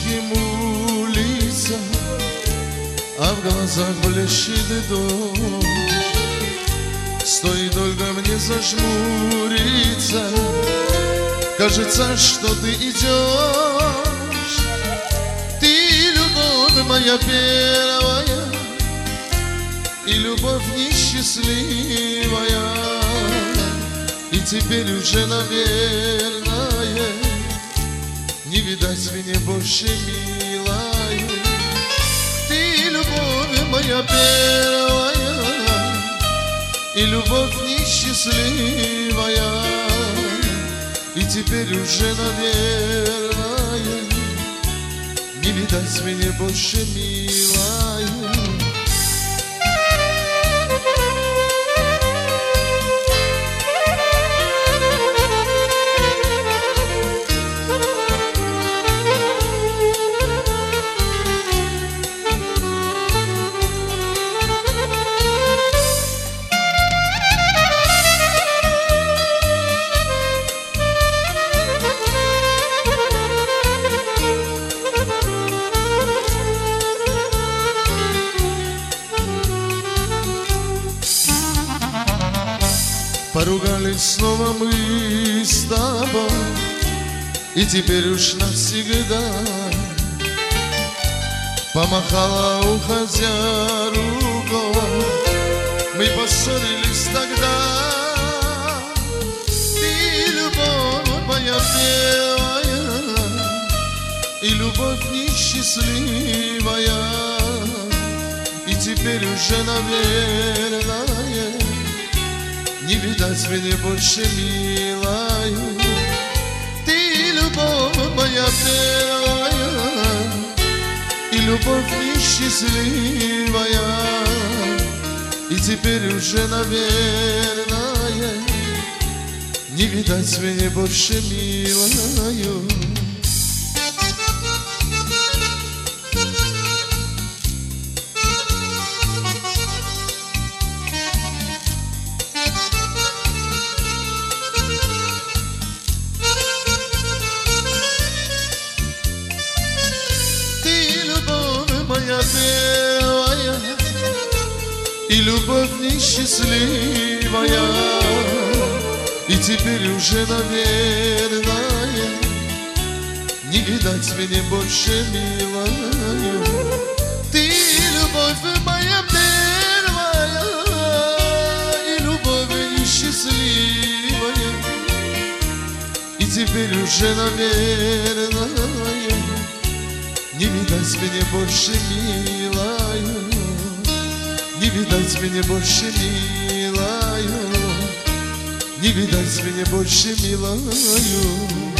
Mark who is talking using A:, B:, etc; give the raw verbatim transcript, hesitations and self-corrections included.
A: ему лица, а в глазах блещет дождь. Стоит только мне зажмуриться, кажется, что ты идешь. Ты любовь моя первая и любовь несчастливая, и теперь уже, наверное, не видать меня больше, милая. Ты любовь моя первая и любовь несчастливая, и теперь уже, наверное, не видать меня больше, милая. Поругались снова мы с тобой, и теперь уж навсегда. Помахала, уходя, рукой, мы поссорились тогда. Ты любовь моя первая и любовь несчастливая, и теперь уже, наверное, не видать меня больше, милая. Ты любовь моя первая и любовь несчастливая, и теперь уже, наверное, не видать меня больше, милая. Моя первая и любовь несчастливая, и теперь уже, наверное, не видать меня больше, милая. Ты любовь моя первая и любовь несчастливая, и теперь уже, наверное, не видать меня больше, милая, не видать меня больше, милая, не видать меня больше, милая.